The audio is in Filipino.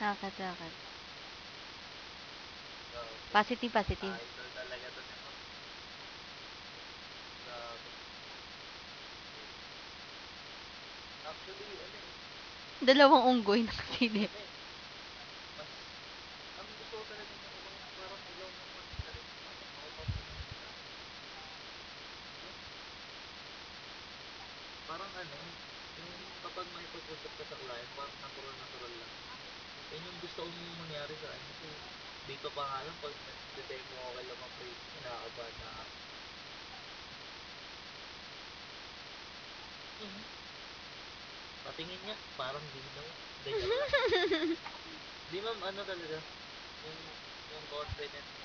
Bakit? Grabe. Positive, positive. Idol talaga to ni Ma'am. Grabe. Actually, ano eh. Dalawang unggoy nakasilip. Ano eh. Mas, ang gusto ko talaga ng parang ilaw ng mata talaga. Parang makapamumuni sa akin. No? Parang ano, yung kapag may pag-usap ka sa client, parang natural lang. Yan yung gusto kong mangyari sa akin. Kasi dito pa nga lang, pag nag-demo ako kay Lamang Praise, kinakabahan na ako. Mhm. Patingin niya, parang dinaw. Hindi, joke lang. Di ma'am, ano talaga, yung, yung confident